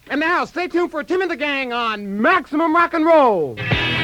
And now, stay tuned for Tim and the Gang on Maximum Rock and Roll.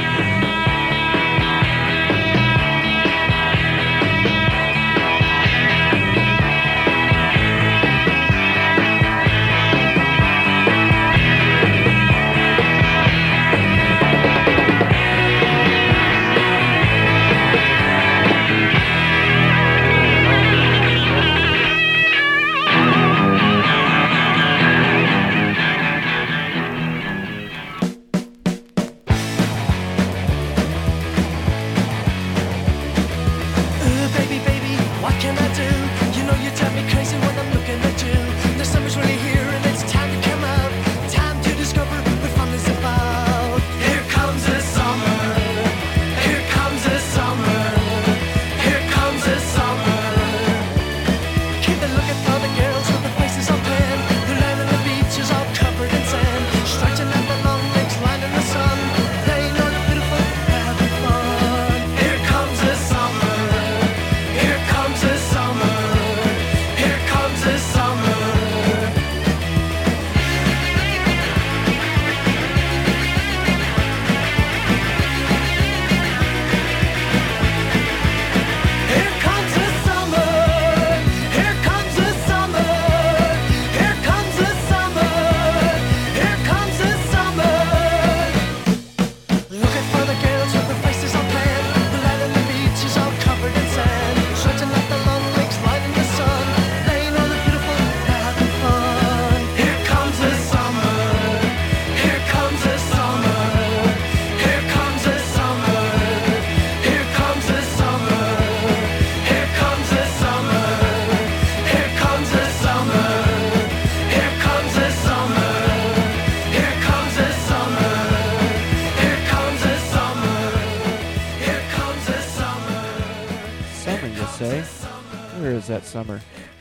That summer.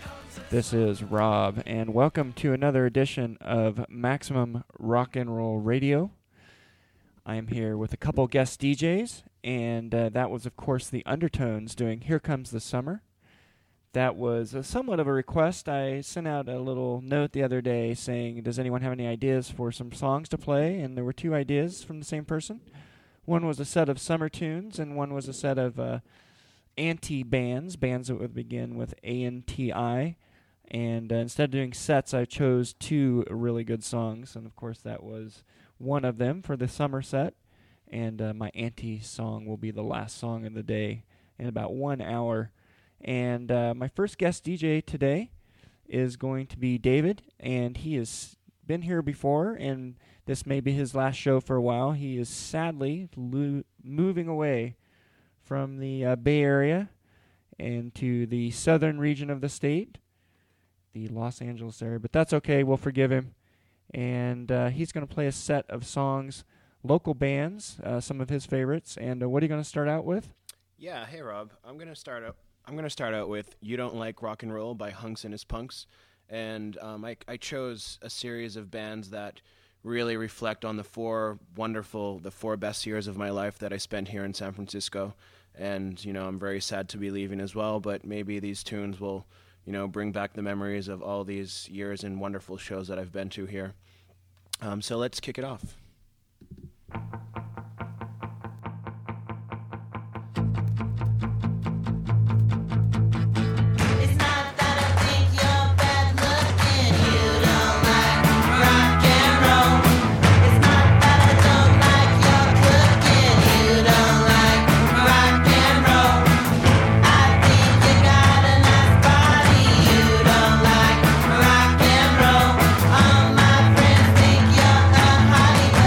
This is Rob, and welcome to another edition of Maximum Rock and Roll Radio. I am here with a couple guest DJs, and that was, of course, the Undertones doing Here Comes the Summer. That was somewhat of a request. I sent out a little note the other day saying, does anyone have any ideas for some songs to play? And there were two ideas from the same person. One was a set of summer tunes, and one was a set of anti-bands that would begin with A-N-T-I, and instead of doing sets, I chose two really good songs, and of course that was one of them for the summer set, and my anti song will be the last song of the day in about 1 hour. And my first guest DJ today is going to be David, and he has been here before, and this may be his last show for a while. He is sadly moving away from the Bay Area and to the southern region of the state, the Los Angeles area. But that's okay. We'll forgive him. And he's going to play a set of songs, local bands, some of his favorites. And what are you going to start out with? Yeah. Hey, Rob. I'm going to start out with "You Don't Like Rock and Roll" by Hunks and His Punks. And I chose a series of bands that really reflect on the four best years of my life that I spent here in San Francisco. And, I'm very sad to be leaving as well, but maybe these tunes will, bring back the memories of all these years and wonderful shows that I've been to here. So let's kick it off. All my friends think you're a hottie.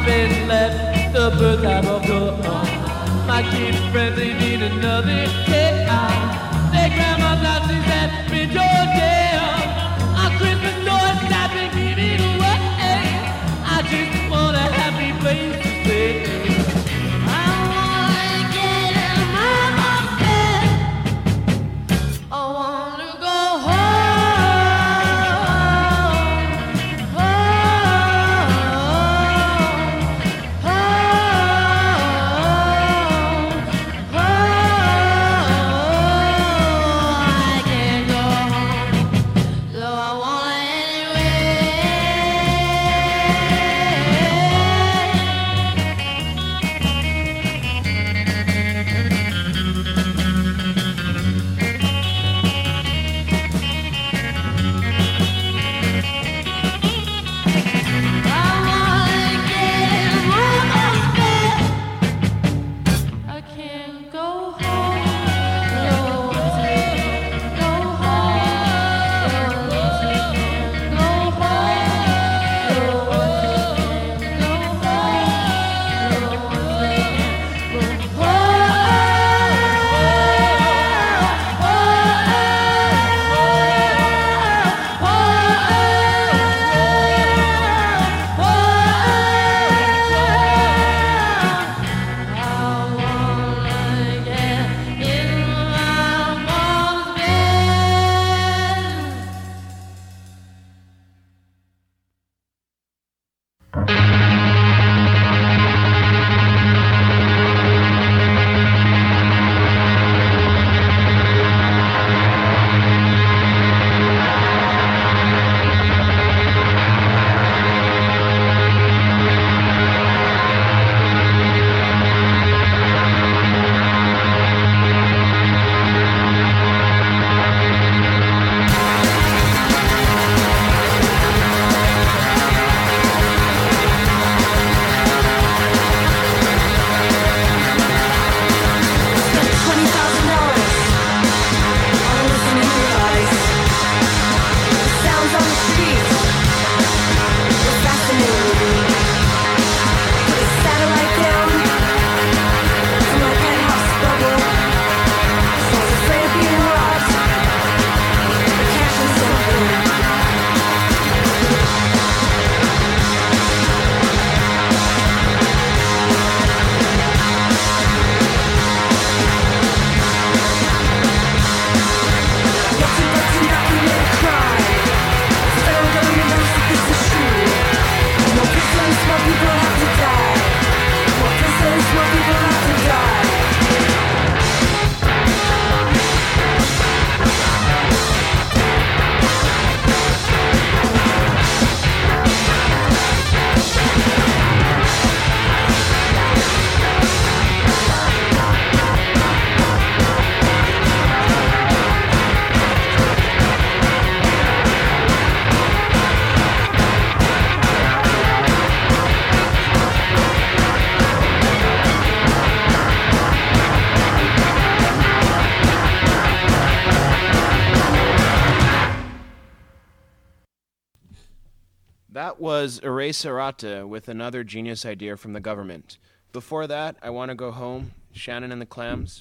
face left, the birds have all gone. My kids' friends, they need another day out. Their grandma's house is at Ridge Hotel. On Christmas noise, I've been giving away. I just want a happy place to stay. I wanna get in my bed. I wanna go home. I can't go home, so I wanna anyway. I wanna get in my bed. I can't go home. No one's go home. No one's go home. No one's go That was Eraserata with another genius idea from the government. Before that, I Want to Go Home, Shannon and the Clams.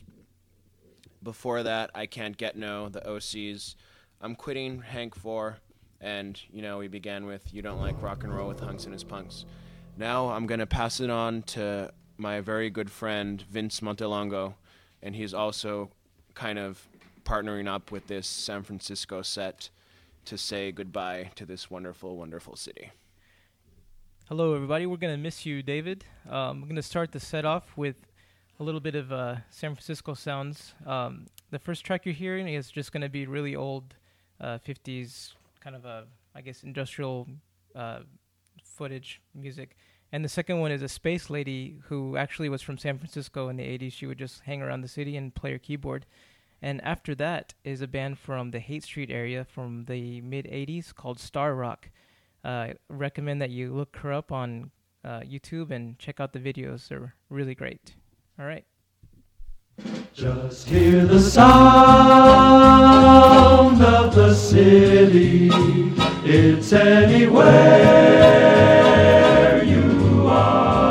Before that, I Can't Get No, the OCs. I'm Quitting, Hank 4. And, we began with You Don't Like Rock and Roll with Hunks and His Punks. Now I'm going to pass it on to my very good friend, Vince Montelongo. And he's also kind of partnering up with this San Francisco set to say goodbye to this wonderful, wonderful city. Hello, everybody. We're going to miss you, David. We're going to start the set off with a little bit of San Francisco sounds. The first track you're hearing is just going to be really old 50s kind of, industrial footage music. And the second one is a space lady who actually was from San Francisco in the 80s. She would just hang around the city and play her keyboard. And after that is a band from the Haight Street area from the mid-'80s called Star Rock. Recommend that you look her up on YouTube and check out the videos. They're really great. All right. Just hear the sound of the city. It's anywhere you are.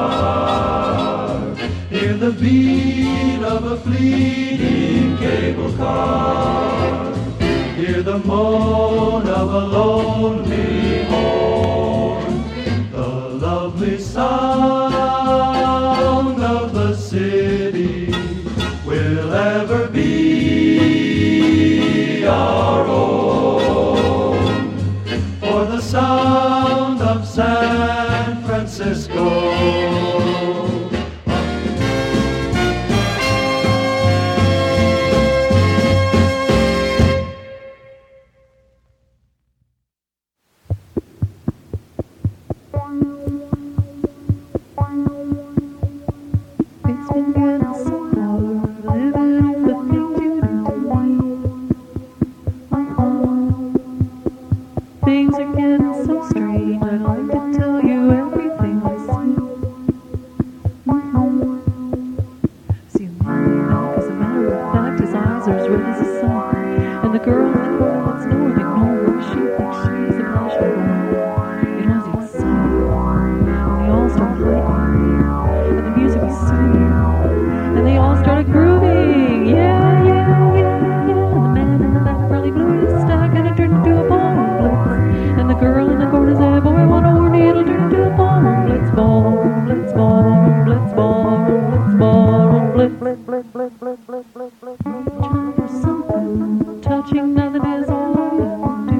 beat of a fleeting cable car. Hear the moan of a lonely horn, the lovely sound of the city will ever be our own. For the sound of San Francisco Things are getting so strange, I'd like to tell you everything I see. See, Maniac, as a matter of fact, his eyes are as red as the sun. And the girl in the corner wants nothing no more. She thinks she's a flashback one. It was exciting. And they all started hiking. And the music was soothing. And they all started grooving. Yeah, yeah, yeah, yeah. And the man in the back really blew his stack and it turned into a ballroom blitz. And the girl in the corner said, boy, I want a horny, it'll turn into a ballroom blitz. Ballroom blitz, ballroom blitz, ballroom blitz, ballroom blitz. Trying for something, touching nothing is all I do.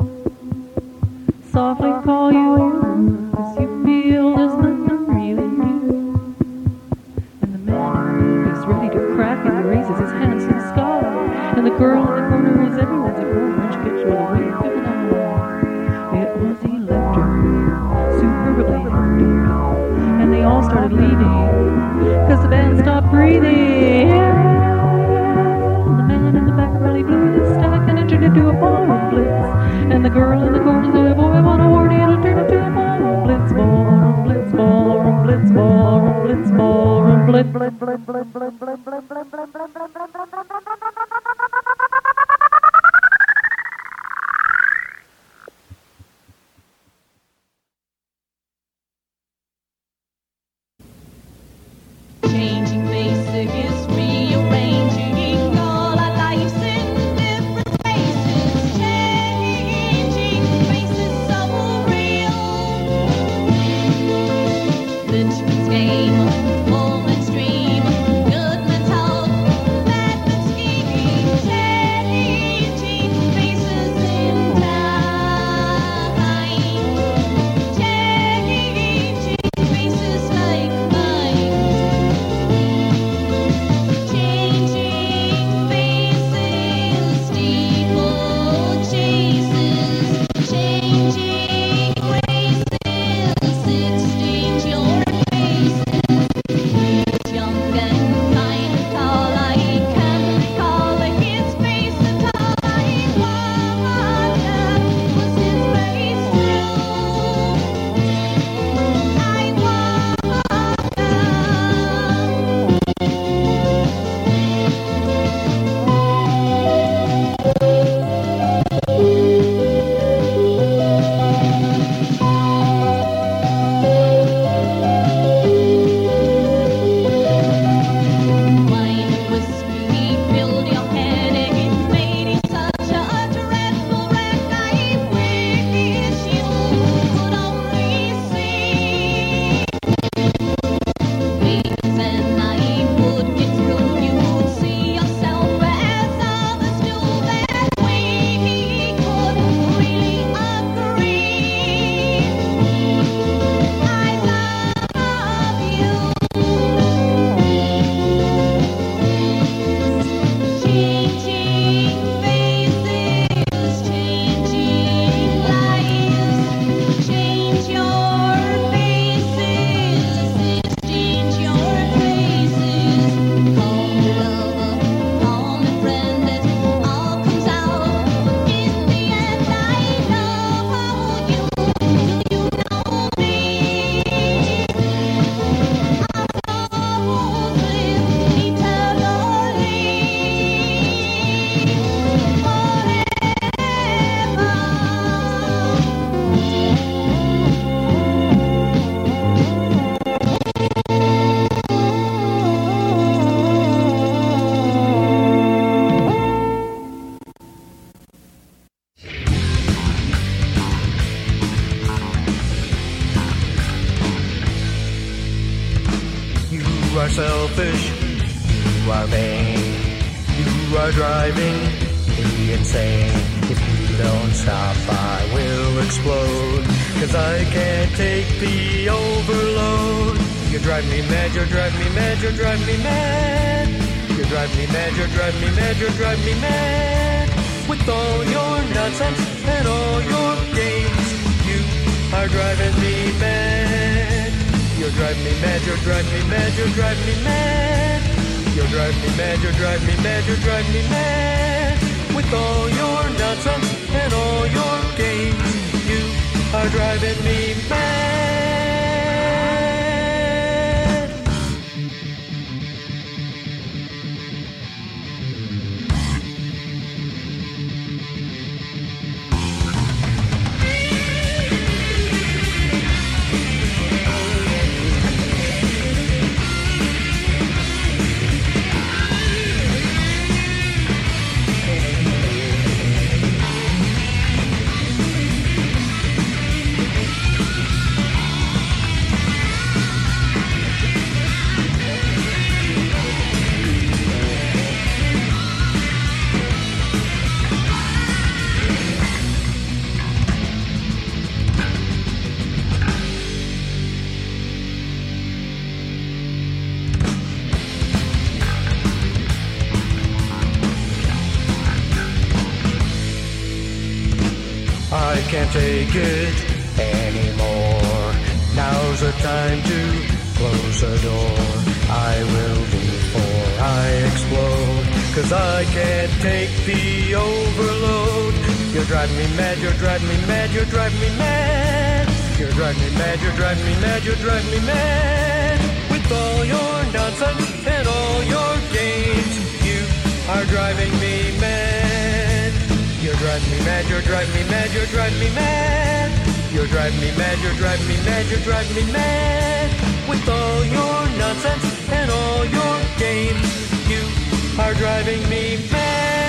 Softly call you over, 'cause you feel there's nothing really new. And the man is ready to crack and he raises his hands to the sky. And the girl in the corner was everyone's a girl French bitch with a wave of an eye. It was electric, superbly hectic. And they all started leaving, 'cause the band stopped breathing. And the man in the back really blew his stack and it turned into a ballroom blitz. And the girl in the corner said, boy, I want a horny, it'll turn into a ballroom blitz. Ballroom blitz, ballroom blitz, ballroom blitz, ballroom blitz, blitz, blitz, blitz, blitz, blitz, blitz, blitz, blitz, blitz, blitz. Changing basic is rearranging all our lives in different places. Changing faces so real. Lynchman's game, Pullman stream, Goodman's hope, Madman's scheming. are driving me insane. If you don't stop, I will explode. 'Cause I can't take the overload. You drive me mad, you drive me mad, you drive me mad. You drive me mad, you drive me mad, you drive me mad. With all your nonsense and all your games, you are driving me mad. You drive me mad, you drive me mad, you drive me mad. You drive me mad, you drive me mad, you drive me mad. With all your nonsense and all your games, you are driving me mad. I can't take it anymore. Now's the time to close the door. I will before I explode. 'Cause I can't take the overload. You drive me mad, you drive me mad, you drive me mad. You drive me mad, you drive me mad, you drive me mad. With all your nonsense and all your games, you are driving me mad. You drive me mad, you drive me mad, you drive me mad. You drive me mad, you drive me mad, you drive me mad. With all your nonsense and all your games, you are driving me mad.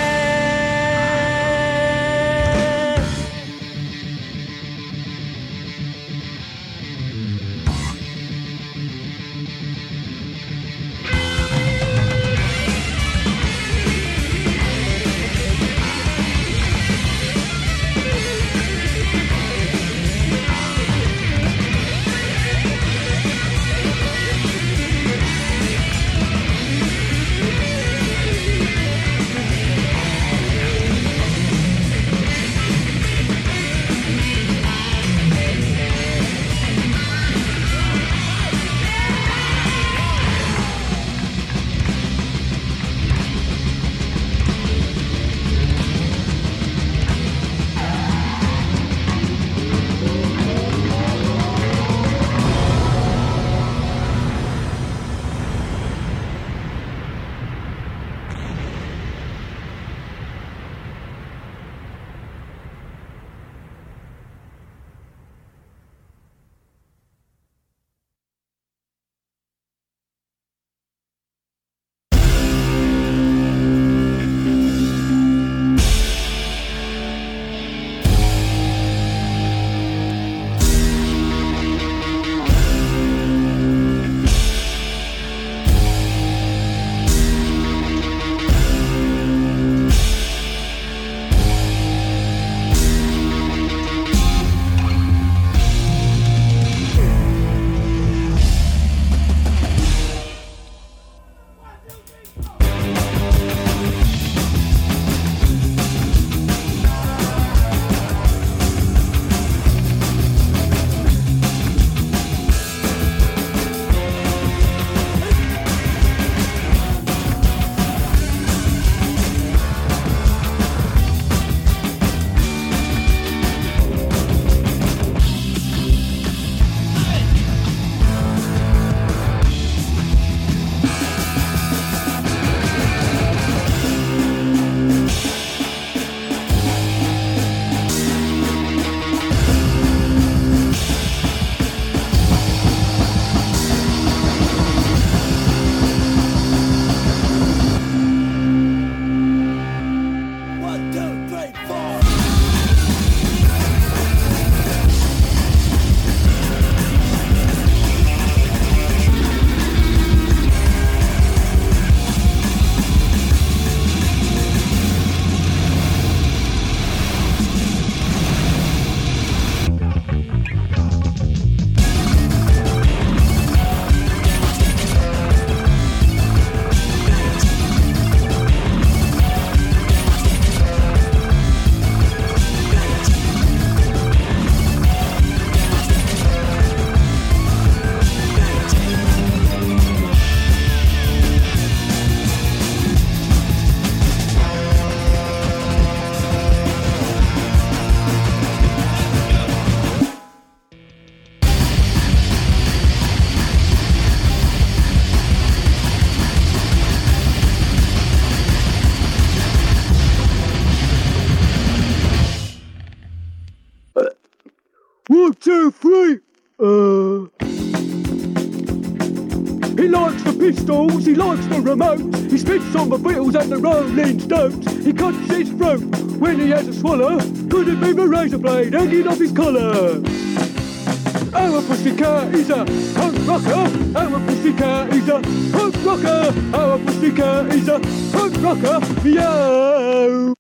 pistols, he likes the remote. He spits on the Beatles and the Rolling Stones. He cuts his throat when he has a swallow. Could it be the razor blade hanging off his collar? Our pussycat is a punk rocker. Our pussycat is a punk rocker. Our pussycat is a punk rocker. Meow.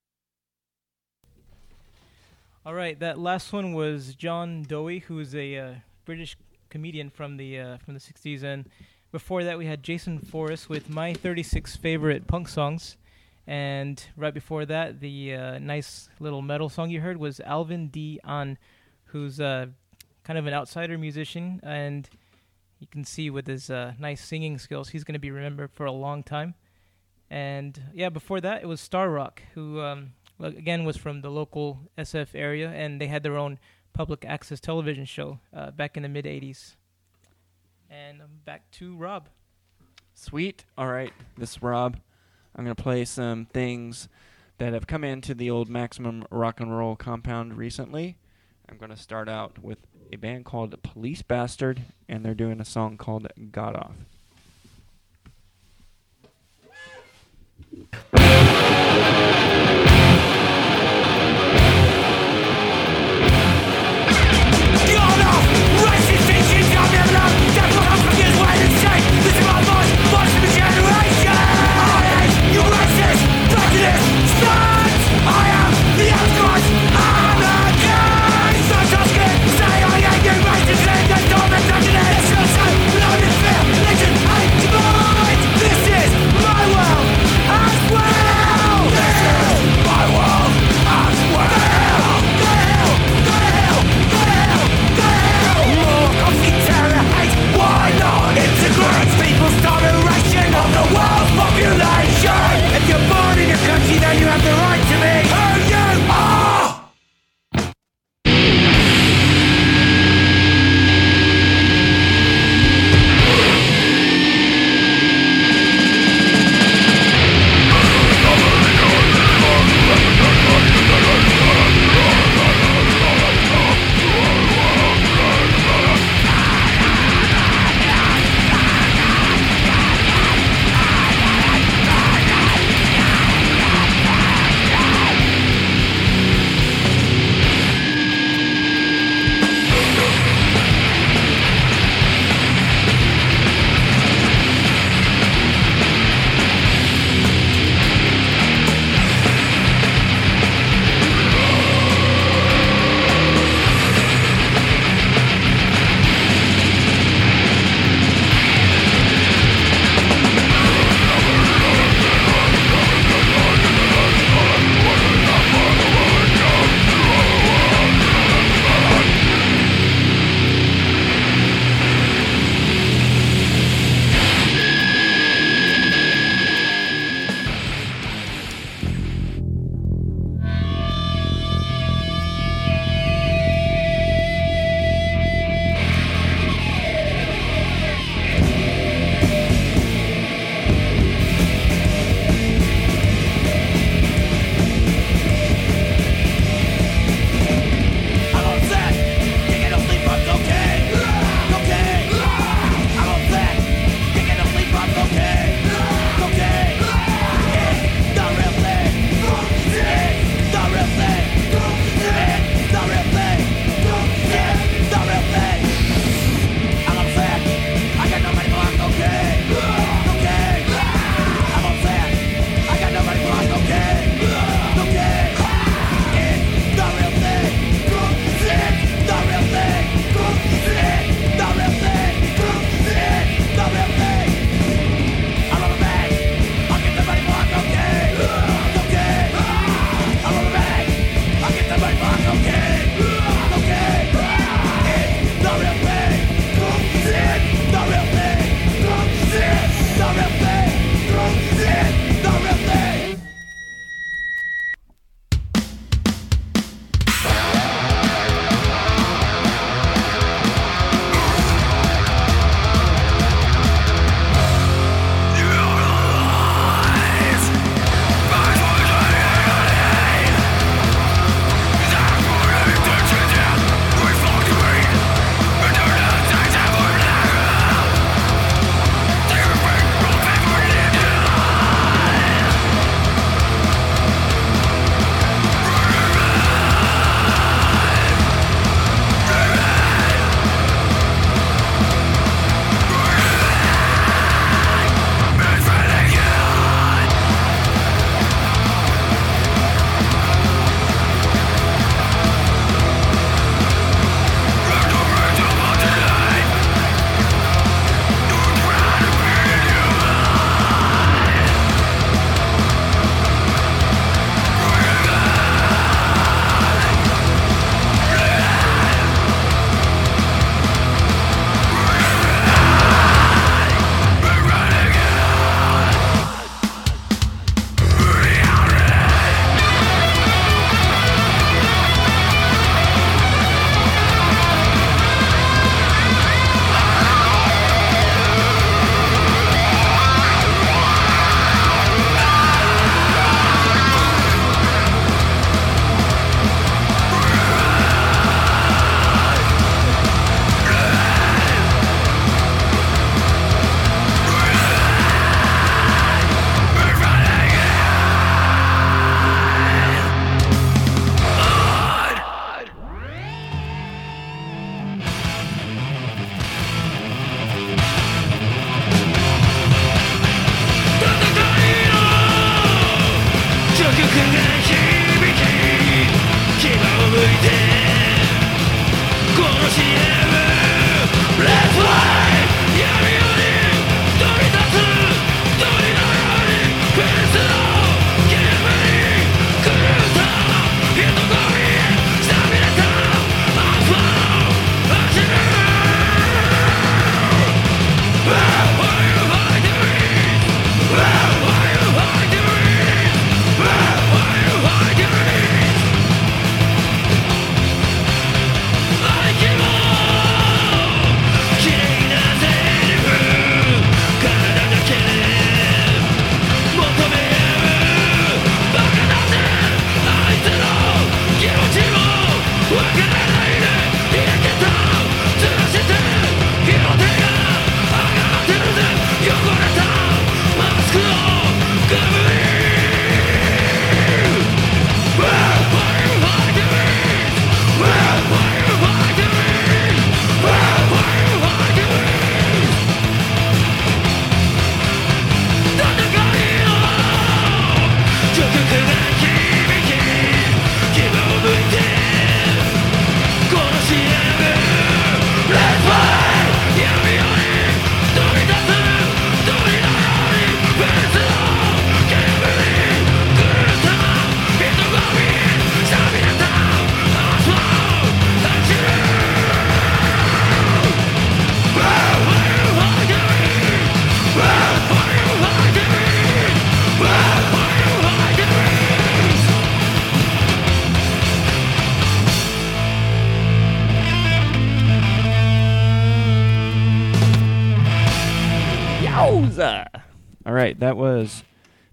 All right, that last one was John Dowie, who's a British comedian from the 60s, and before that we had Jason Forrest with My 36 Favorite Punk Songs, and right before that the nice little metal song you heard was Alvin D. An, who's kind of an outsider musician, and you can see with his nice singing skills he's going to be remembered for a long time. And yeah, before that it was Star Rock, who again was from the local SF area, and they had their own public access television show back in the mid-'80s. And back to Rob. Sweet. All right, this is Rob. I'm going to play some things that have come into the old Maximum Rock and Roll compound recently. I'm going to start out with a band called Police Bastard, and they're doing a song called Got Off. Legend Yowza! All right, that was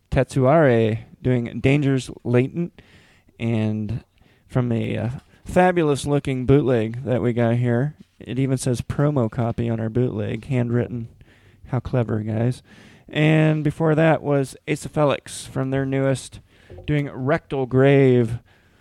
Tetsuare doing Dangers Latent, and from a fabulous-looking bootleg that we got here. It even says promo copy on our bootleg, handwritten. How clever, guys. And before that was Acephalix from their newest, doing Rectal Grave,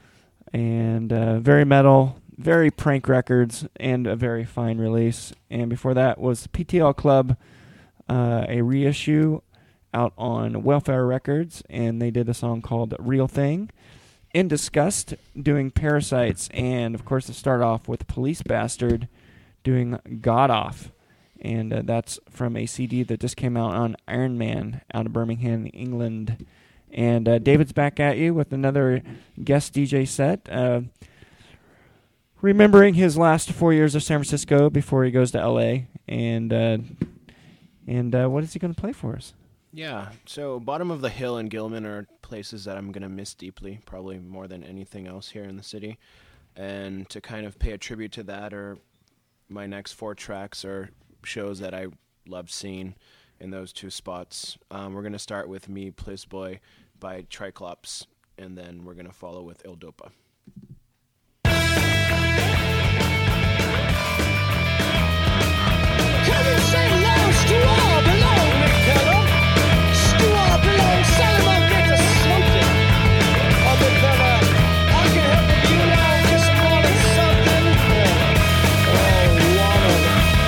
and very metal, very prank records, and a very fine release. And before that was PTL Club, a reissue out on Welfare Records, and they did a song called Real Thing. In Disgust doing Parasites, and of course to start off with Police Bastard doing God Off. And that's from a CD that just came out on Iron Man out of Birmingham, England. And David's back at you with another guest DJ set. Remembering his last 4 years of San Francisco before he goes to LA. And what is he going to play for us? Yeah, so Bottom of the Hill and Gilman are places that I'm going to miss deeply, probably more than anything else here in the city. And to kind of pay a tribute to that, or my next 4 tracks are shows that I loved seeing in those 2 spots. We're going to start with Me Pliz Boy by Triclops, and then we're going to follow with Il Dopa. Can you say no, Stuart below me, Keller? Stuart below, Solomon, get to something. Oh, but Keller, I can help with you now, just wanting something. Oh, wanted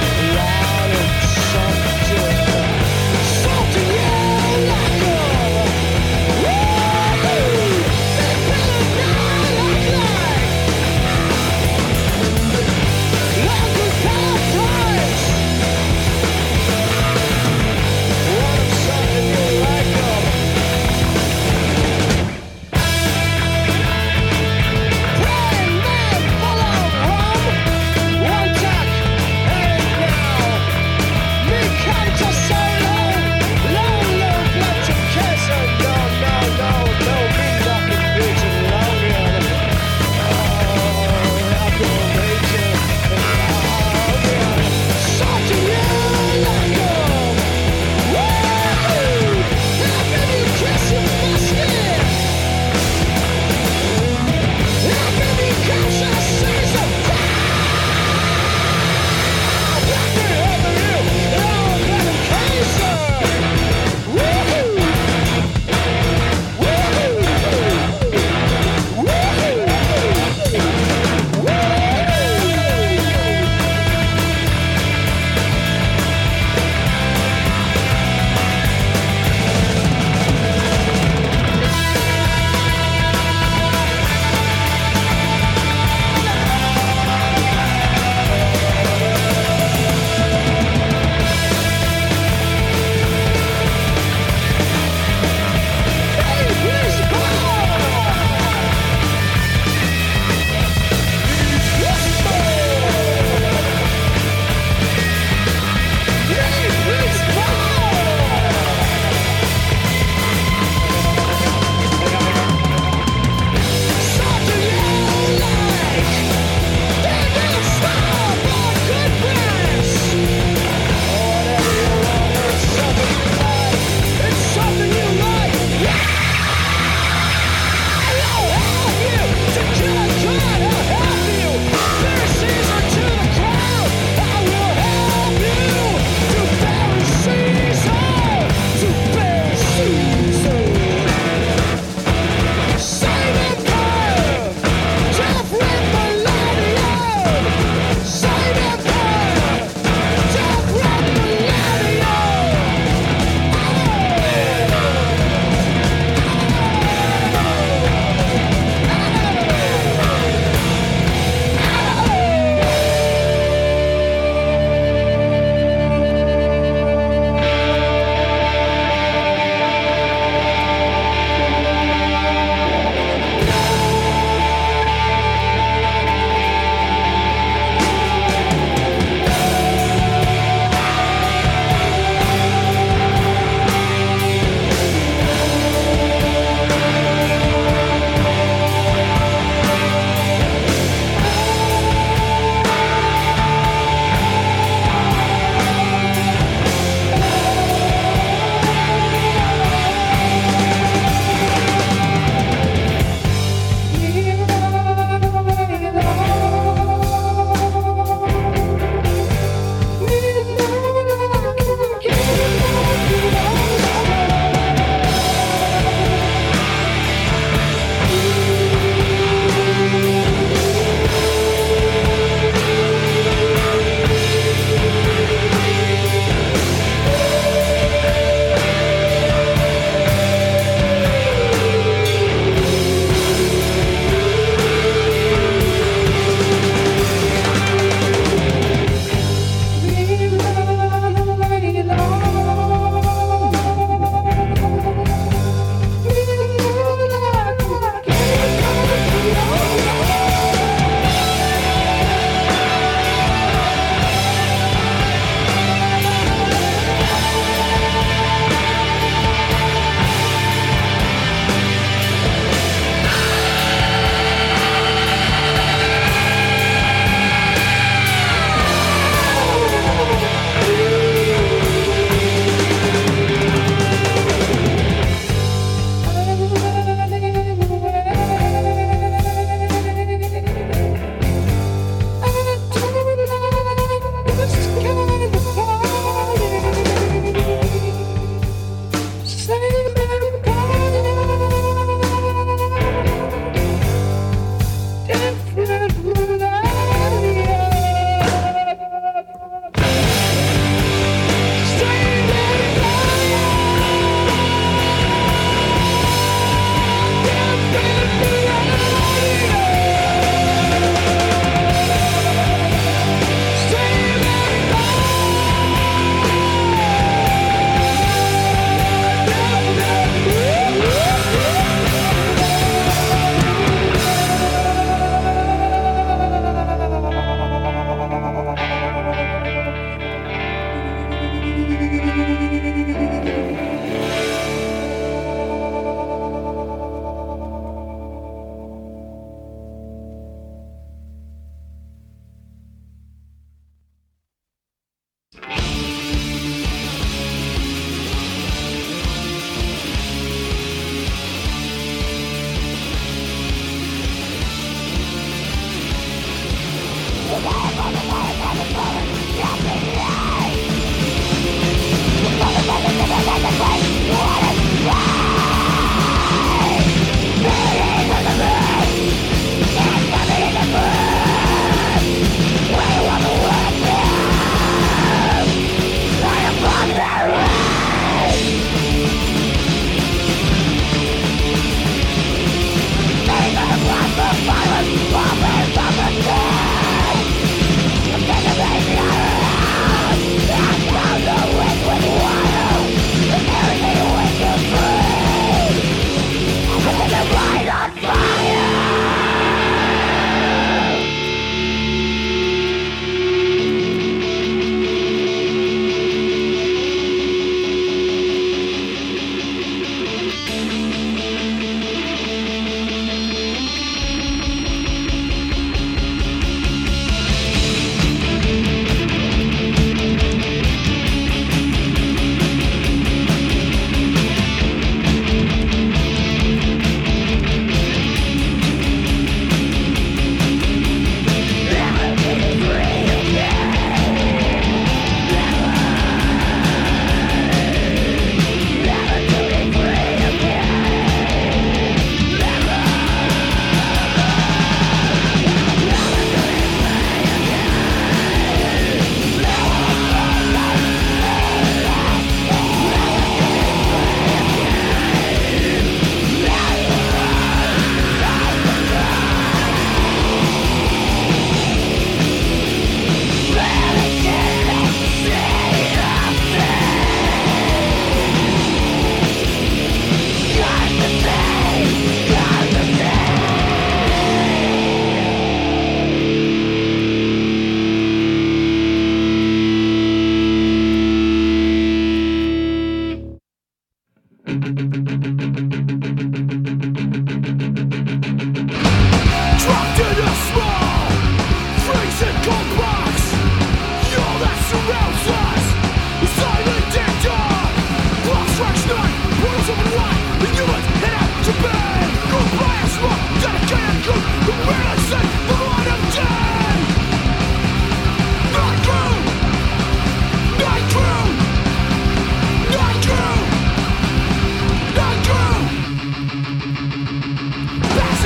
something. Something you like. Woo-hoo! They feel it now,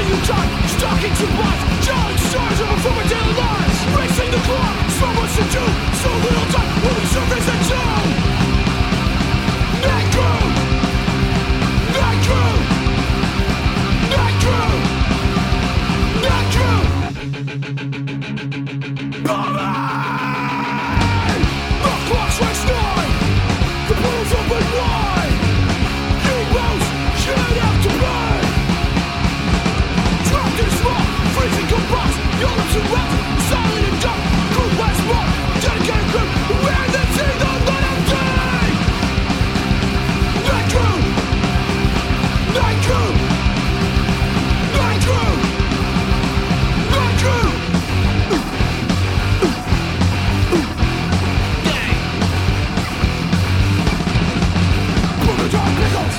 your time, stuck in your box, giant stars of a former daily lives. Racing the clock, so much to do, so little time, will we surface and do? Night crew! Night crew! Night crew! Night crew! Bobby! The clock strikes 9! The portal's open wide! Heroes, get out to bed! Trapped in smoke, freezing combust, your lips are wet, silent and dumb, group last month, dedicated group, where they see the light of day! Night crew! Night crew! Night crew! Night crew! Booger Dog Pickles!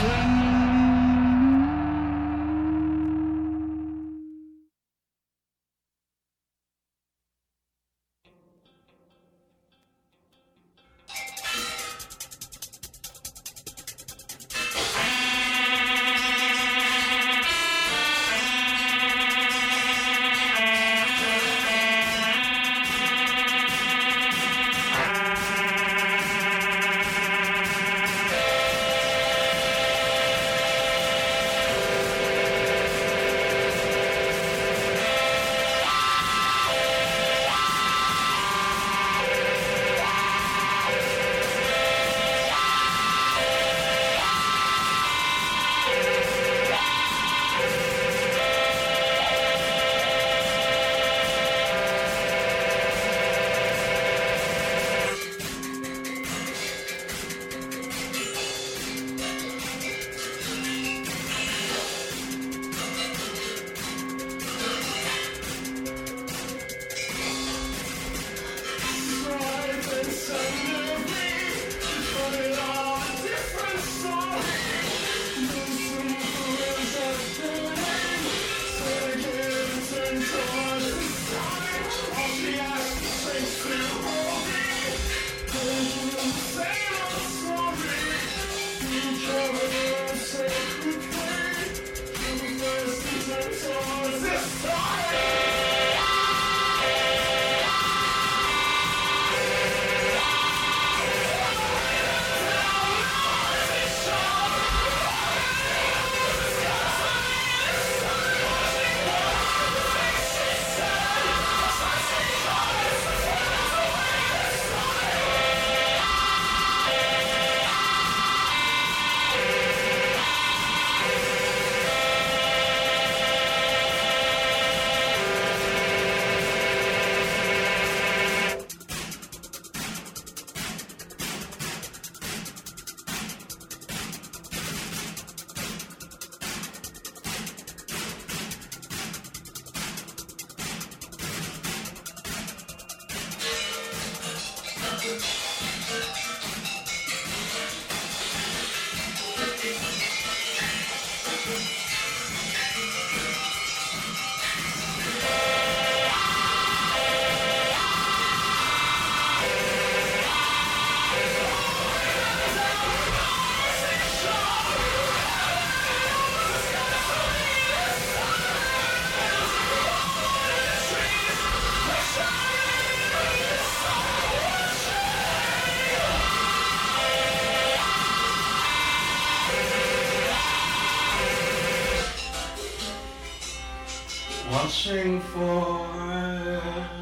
Watching forever,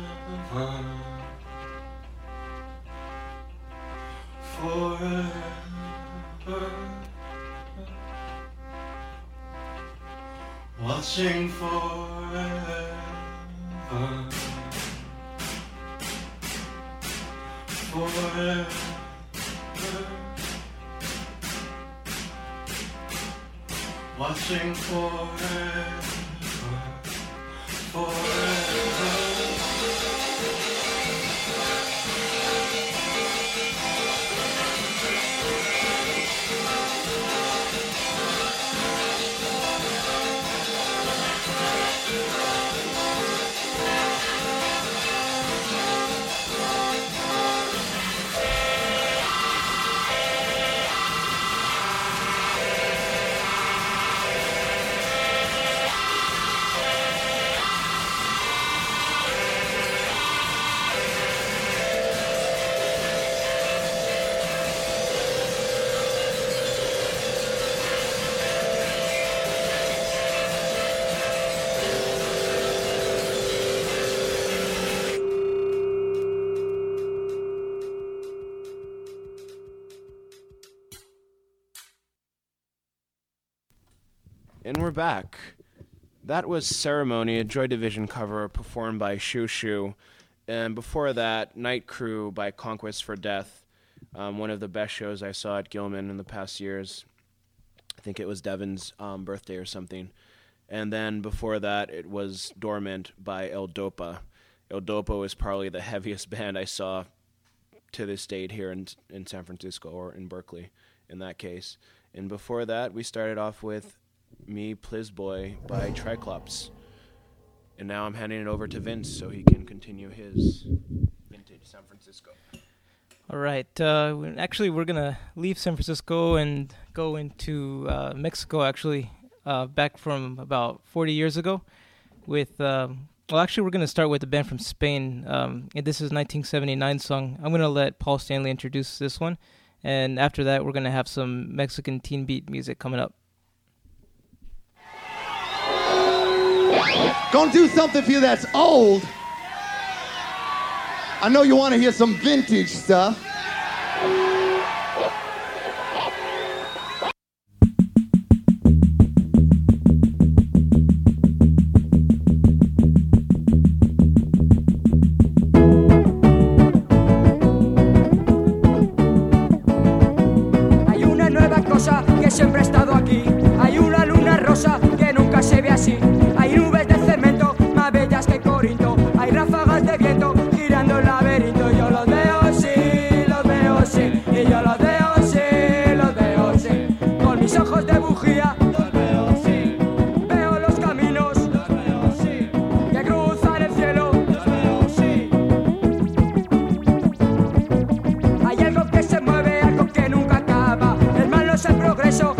forever, watching forever, forever, watching forever. And we're back. That was Ceremony, a Joy Division cover performed by Shoo Shoo. And before that, Night Crew by Conquest for Death, one of the best shows I saw at Gilman in the past years. I think it was Devin's birthday or something. And then before that, it was Dormant by El Dopa. El Dopa was probably the heaviest band I saw to this date here in San Francisco, or in Berkeley in that case. And before that, we started off with Me Pliz Boy by Triclops. And now I'm handing it over to Vince so he can continue his vintage San Francisco. All right. Actually, we're going to leave San Francisco and go into Mexico, actually, back from about 40 years ago with... Well, actually, we're going to start with a band from Spain. And this is a 1979 song. I'm going to let Paul Stanley introduce this one. And after that, we're going to have some Mexican teen beat music coming up. Gonna do something for you that's old. I know you want to hear some vintage stuff. Siempre ha estado aquí. Hay una luna rosa que nunca se ve así. Hay nubes de cemento más bellas que Corinto. Hay ráfagas de viento girando el laberinto. Yo los veo, sí, los veo, sí. Y yo los veo, sí, los veo, sí. Con mis ojos de bujía, los veo, sí. Veo los caminos, los veo, sí. Que cruzan el cielo, los veo, sí. Hay algo que se mueve, algo que nunca acaba. El mal no es el progreso.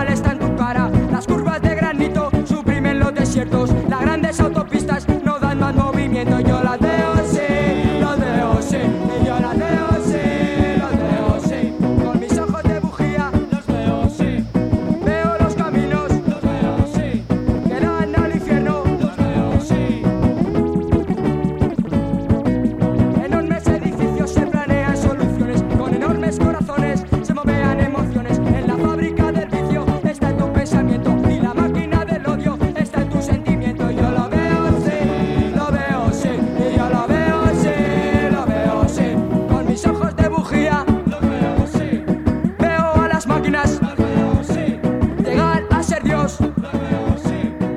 Las grandes autopistas no dan más movimiento. Yo las veo, sí, los veo, sí. Y yo las veo, sí, los veo, sí. Con mis ojos de bujía, los veo, sí. Veo los caminos, los veo, sí. Que dan al infierno, los veo, sí. Enormes edificios se planean soluciones. Con enormes corazones se movean emociones. En la fábrica del vicio está en tu pensamiento. Y la máquina del odio está en tu sentimiento. Yo lo veo, sí, lo veo, sí. Y yo lo veo, sí, lo veo, sí. Con mis ojos de bujía, lo veo, sí. Veo a las máquinas, lo veo, sí. Llegar a ser Dios, lo veo, sí.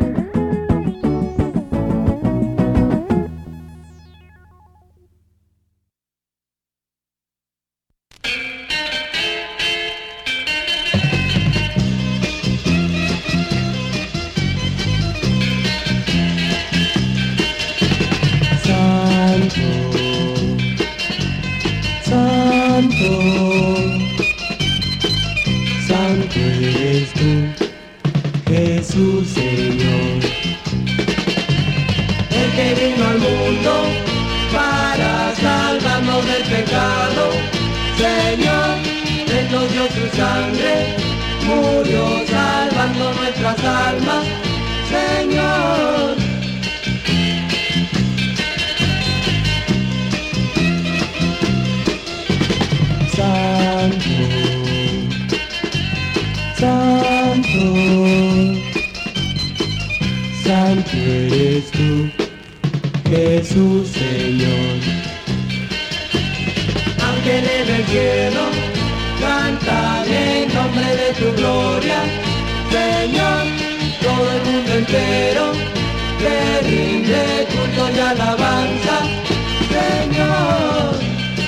Santo eres tú, Jesús Señor, el que vino al mundo para salvarnos del pecado. Señor, Él nos dio su sangre, murió salvando nuestras almas. Señor, Santo, Santo, Santo eres tú, Jesús Señor. Ángeles del cielo cantan en nombre de tu gloria. Señor, todo el mundo entero te rinde culto y alabanza. Señor,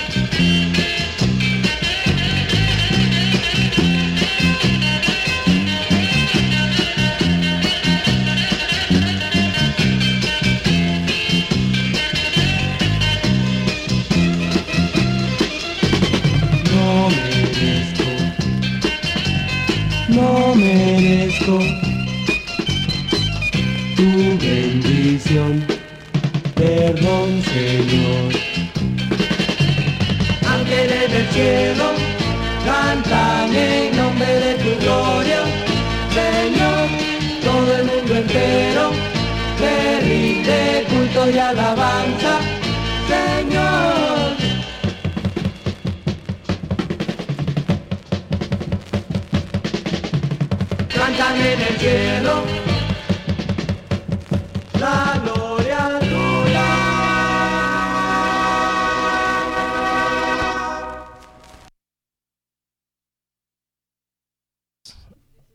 no merezco tu bendición, perdón, Señor. Ángeles del cielo cantan en nombre de tu gloria. Señor, todo el mundo entero te rinde culto y alabanza. Señor, cantan en el cielo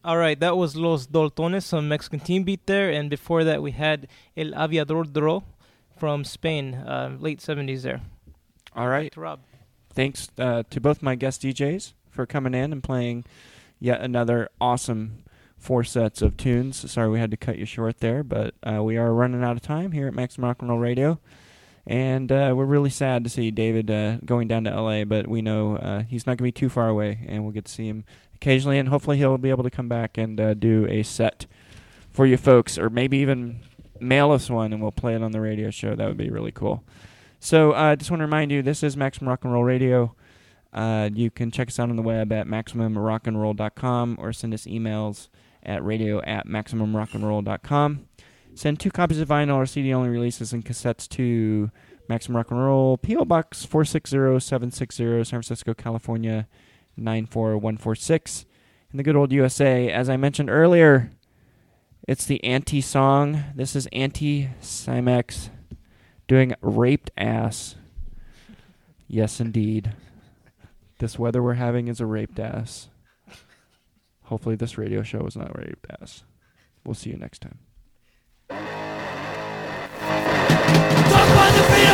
All right, that was Los Doltones, some Mexican team beat there, and before that we had El Aviador Dro from Spain, late 70s there. All right. Back to Rob. Thanks to both my guest DJs for coming in and playing yet another awesome 4 sets of tunes. Sorry we had to cut you short there, but we are running out of time here at Maximum Rock and Roll Radio. And we're really sad to see David going down to L.A., but we know he's not going to be too far away, and we'll get to see him occasionally, and hopefully he'll be able to come back and do a set for you folks, or maybe even mail us one, and we'll play it on the radio show. That would be really cool. So I just want to remind you, this is Maximum Rock and Roll Radio. You can check us out on the web at MaximumRockandRoll.com or send us emails at radio@MaximumRockandRoll.com. Send 2 copies of vinyl or CD-only releases and cassettes to Maximum Rock and Roll, P.O. Box 460760, San Francisco, California, 94146. In the good old USA, as I mentioned earlier, it's the anti-song. This is Anti-Cymex doing Raped Ass. Yes, indeed. This weather we're having is a raped ass. Hopefully this radio show is not raped ass. We'll see you next time. Talk on the freedom